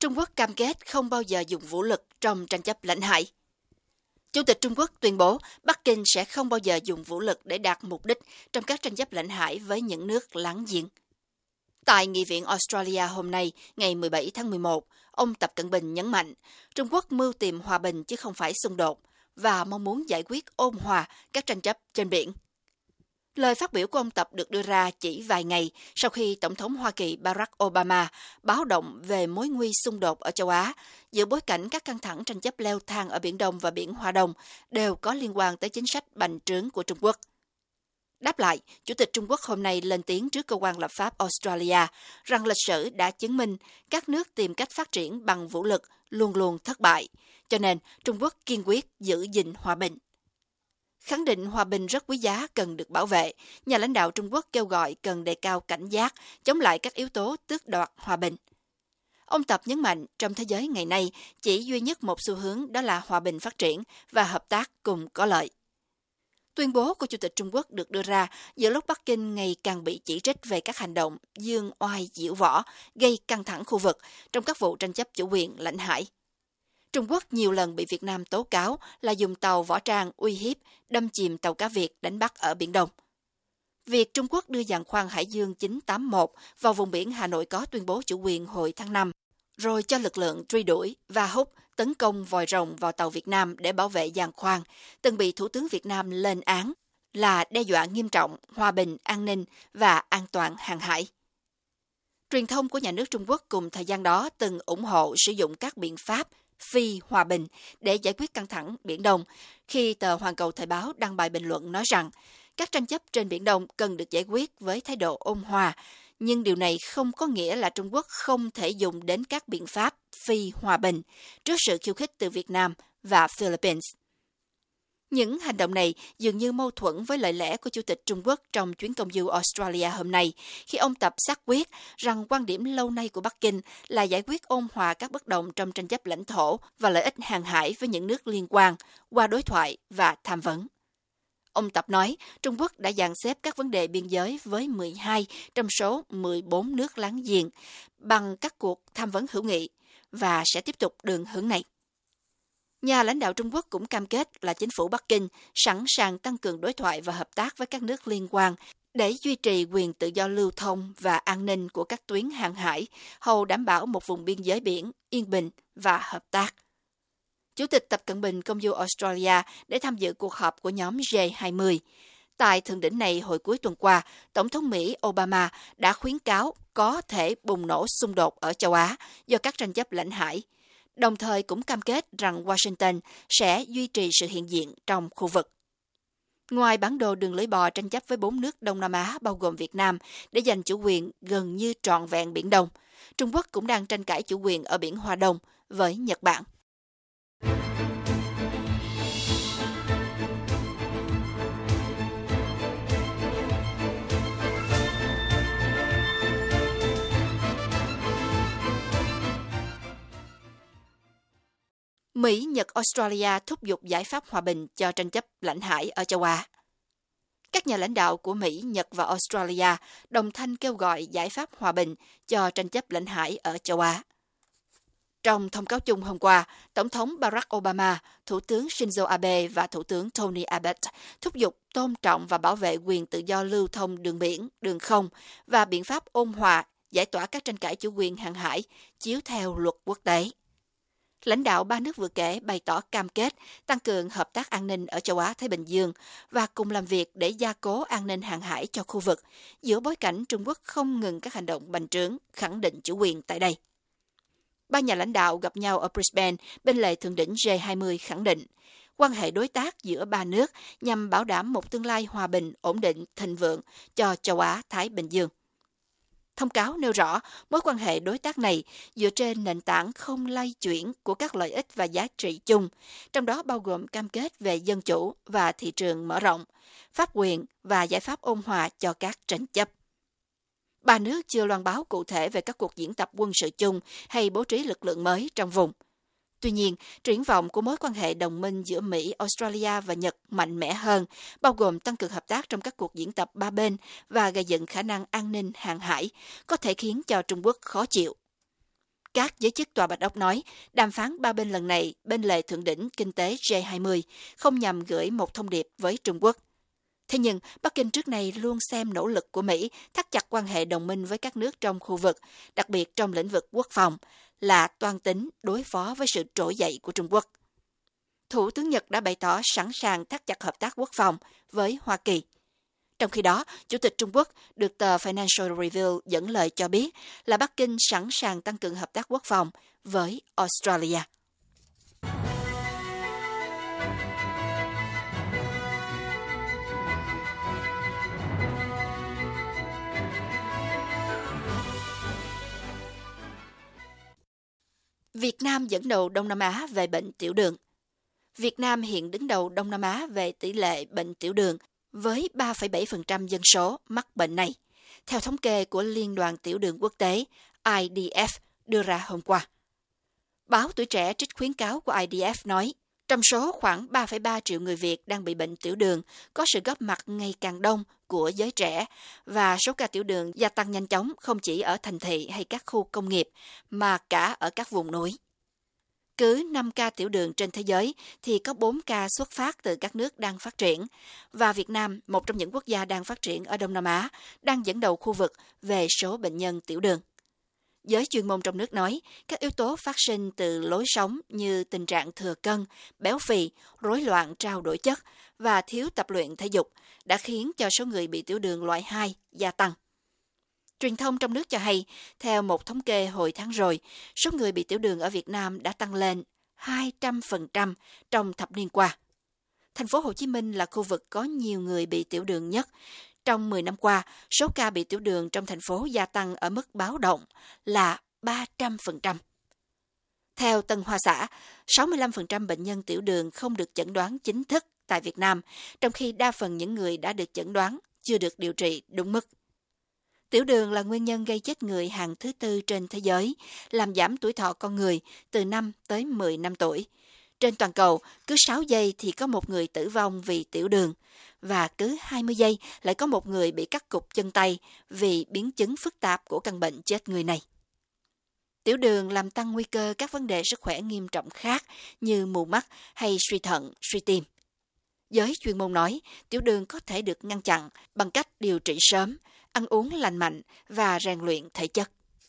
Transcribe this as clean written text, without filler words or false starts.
Trung Quốc cam kết không bao giờ dùng vũ lực trong tranh chấp lãnh hải. Chủ tịch Trung Quốc tuyên bố Bắc Kinh sẽ không bao giờ dùng vũ lực để đạt mục đích trong các tranh chấp lãnh hải với những nước láng giềng. Tại Nghị viện Australia hôm nay, ngày 17 tháng 11, ông Tập Cận Bình nhấn mạnh Trung Quốc mưu tìm hòa bình chứ không phải xung đột và mong muốn giải quyết ôn hòa các tranh chấp trên biển. Lời phát biểu của ông Tập được đưa ra chỉ vài ngày sau khi Tổng thống Hoa Kỳ Barack Obama báo động về mối nguy xung đột ở châu Á, giữa bối cảnh các căng thẳng tranh chấp leo thang ở Biển Đông và Biển Hoa Đông đều có liên quan tới chính sách bành trướng của Trung Quốc. Đáp lại, Chủ tịch Trung Quốc hôm nay lên tiếng trước cơ quan lập pháp Australia rằng lịch sử đã chứng minh các nước tìm cách phát triển bằng vũ lực luôn luôn thất bại, cho nên Trung Quốc kiên quyết giữ gìn hòa bình. Khẳng định hòa bình rất quý giá cần được bảo vệ, nhà lãnh đạo Trung Quốc kêu gọi cần đề cao cảnh giác, chống lại các yếu tố tước đoạt hòa bình. Ông Tập nhấn mạnh trong thế giới ngày nay chỉ duy nhất một xu hướng đó là hòa bình phát triển và hợp tác cùng có lợi. Tuyên bố của Chủ tịch Trung Quốc được đưa ra giữa lúc Bắc Kinh ngày càng bị chỉ trích về các hành động dương oai diễu võ, gây căng thẳng khu vực trong các vụ tranh chấp chủ quyền lãnh hải. Trung Quốc nhiều lần bị Việt Nam tố cáo là dùng tàu võ trang uy hiếp, đâm chìm tàu cá Việt đánh bắt ở Biển Đông. Việc Trung Quốc đưa giàn khoan Hải Dương 981 vào vùng biển Hà Nội có tuyên bố chủ quyền hồi tháng 5, rồi cho lực lượng truy đuổi và hút tấn công vòi rồng vào tàu Việt Nam để bảo vệ giàn khoan, từng bị Thủ tướng Việt Nam lên án là đe dọa nghiêm trọng hòa bình, an ninh và an toàn hàng hải. Truyền thông của nhà nước Trung Quốc cùng thời gian đó từng ủng hộ sử dụng các biện pháp phi hòa bình để giải quyết căng thẳng Biển Đông, khi tờ Hoàn Cầu Thời báo đăng bài bình luận nói rằng các tranh chấp trên Biển Đông cần được giải quyết với thái độ ôn hòa, nhưng điều này không có nghĩa là Trung Quốc không thể dùng đến các biện pháp phi hòa bình trước sự khiêu khích từ Việt Nam và Philippines. Những hành động này dường như mâu thuẫn với lời lẽ của Chủ tịch Trung Quốc trong chuyến công du Australia hôm nay, khi ông Tập xác quyết rằng quan điểm lâu nay của Bắc Kinh là giải quyết ôn hòa các bất đồng trong tranh chấp lãnh thổ và lợi ích hàng hải với những nước liên quan qua đối thoại và tham vấn. Ông Tập nói Trung Quốc đã dàn xếp các vấn đề biên giới với 12 trong số 14 nước láng giềng bằng các cuộc tham vấn hữu nghị và sẽ tiếp tục đường hướng này. Nhà lãnh đạo Trung Quốc cũng cam kết là chính phủ Bắc Kinh sẵn sàng tăng cường đối thoại và hợp tác với các nước liên quan để duy trì quyền tự do lưu thông và an ninh của các tuyến hàng hải, hầu đảm bảo một vùng biên giới biển yên bình và hợp tác. Chủ tịch Tập Cận Bình công du Australia để tham dự cuộc họp của nhóm G20. Tại thượng đỉnh này hồi cuối tuần qua, Tổng thống Mỹ Obama đã khuyến cáo có thể bùng nổ xung đột ở châu Á do các tranh chấp lãnh hải, đồng thời cũng cam kết rằng Washington sẽ duy trì sự hiện diện trong khu vực. Ngoài bản đồ đường lưỡi bò tranh chấp với 4 nước Đông Nam Á bao gồm Việt Nam để giành chủ quyền gần như trọn vẹn Biển Đông, Trung Quốc cũng đang tranh cãi chủ quyền ở Biển Hoa Đông với Nhật Bản. Mỹ, Nhật, Australia thúc giục giải pháp hòa bình cho tranh chấp lãnh hải ở châu Á. Các nhà lãnh đạo của Mỹ, Nhật và Australia đồng thanh kêu gọi giải pháp hòa bình cho tranh chấp lãnh hải ở châu Á. Trong thông cáo chung hôm qua, Tổng thống Barack Obama, Thủ tướng Shinzo Abe và Thủ tướng Tony Abbott thúc giục tôn trọng và bảo vệ quyền tự do lưu thông đường biển, đường không và biện pháp ôn hòa giải tỏa các tranh cãi chủ quyền hàng hải chiếu theo luật quốc tế. Lãnh đạo ba nước vừa kể bày tỏ cam kết tăng cường hợp tác an ninh ở châu Á-Thái Bình Dương và cùng làm việc để gia cố an ninh hàng hải cho khu vực, giữa bối cảnh Trung Quốc không ngừng các hành động bành trướng, khẳng định chủ quyền tại đây. Ba nhà lãnh đạo gặp nhau ở Brisbane bên lề thượng đỉnh G20 khẳng định quan hệ đối tác giữa ba nước nhằm bảo đảm một tương lai hòa bình, ổn định, thịnh vượng cho châu Á-Thái Bình Dương. Thông cáo nêu rõ mối quan hệ đối tác này dựa trên nền tảng không lay chuyển của các lợi ích và giá trị chung, trong đó bao gồm cam kết về dân chủ và thị trường mở rộng, pháp quyền và giải pháp ôn hòa cho các tranh chấp. Ba nước chưa loan báo cụ thể về các cuộc diễn tập quân sự chung hay bố trí lực lượng mới trong vùng. Tuy nhiên, triển vọng của mối quan hệ đồng minh giữa Mỹ, Australia và Nhật mạnh mẽ hơn, bao gồm tăng cường hợp tác trong các cuộc diễn tập ba bên và gây dựng khả năng an ninh hàng hải, có thể khiến cho Trung Quốc khó chịu. Các giới chức Tòa Bạch Ốc nói, đàm phán ba bên lần này bên lề thượng đỉnh kinh tế G20 không nhằm gửi một thông điệp với Trung Quốc. Thế nhưng, Bắc Kinh trước này luôn xem nỗ lực của Mỹ thắt chặt quan hệ đồng minh với các nước trong khu vực, đặc biệt trong lĩnh vực quốc phòng, là toan tính đối phó với sự trỗi dậy của Trung Quốc. Thủ tướng Nhật đã bày tỏ sẵn sàng thắt chặt hợp tác quốc phòng với Hoa Kỳ. Trong khi đó, Chủ tịch Trung Quốc được tờ Financial Review dẫn lời cho biết là Bắc Kinh sẵn sàng tăng cường hợp tác quốc phòng với Australia. Việt Nam dẫn đầu Đông Nam Á về bệnh tiểu đường. Việt Nam hiện đứng đầu Đông Nam Á về tỷ lệ bệnh tiểu đường với 3,7% dân số mắc bệnh này, theo thống kê của Liên đoàn Tiểu đường Quốc tế IDF đưa ra hôm qua. Báo Tuổi Trẻ trích khuyến cáo của IDF nói, trong số khoảng 3,3 triệu người Việt đang bị bệnh tiểu đường, có sự góp mặt ngày càng đông của giới trẻ và số ca tiểu đường gia tăng nhanh chóng không chỉ ở thành thị hay các khu công nghiệp mà cả ở các vùng núi. Cứ 5 ca tiểu đường trên thế giới thì có 4 ca xuất phát từ các nước đang phát triển, và Việt Nam, một trong những quốc gia đang phát triển ở Đông Nam Á, đang dẫn đầu khu vực về số bệnh nhân tiểu đường. Giới chuyên môn trong nước nói, các yếu tố phát sinh từ lối sống như tình trạng thừa cân, béo phì, rối loạn trao đổi chất và thiếu tập luyện thể dục đã khiến cho số người bị tiểu đường loại 2 gia tăng. Truyền thông trong nước cho hay, theo một thống kê hồi tháng rồi, số người bị tiểu đường ở Việt Nam đã tăng lên 200% trong thập niên qua. Thành phố Hồ Chí Minh là khu vực có nhiều người bị tiểu đường nhất. Trong 10 năm qua, số ca bị tiểu đường trong thành phố gia tăng ở mức báo động là 300%. Theo Tân Hoa Xã, 65% bệnh nhân tiểu đường không được chẩn đoán chính thức tại Việt Nam, trong khi đa phần những người đã được chẩn đoán chưa được điều trị đúng mức. Tiểu đường là nguyên nhân gây chết người hàng thứ tư trên thế giới, làm giảm tuổi thọ con người từ 5 tới 10 năm tuổi. Trên toàn cầu, cứ 6 giây thì có một người tử vong vì tiểu đường, và cứ 20 giây lại có một người bị cắt cụt chân tay vì biến chứng phức tạp của căn bệnh chết người này. Tiểu đường làm tăng nguy cơ các vấn đề sức khỏe nghiêm trọng khác như mù mắt hay suy thận, suy tim. Giới chuyên môn nói, tiểu đường có thể được ngăn chặn bằng cách điều trị sớm, ăn uống lành mạnh và rèn luyện thể chất.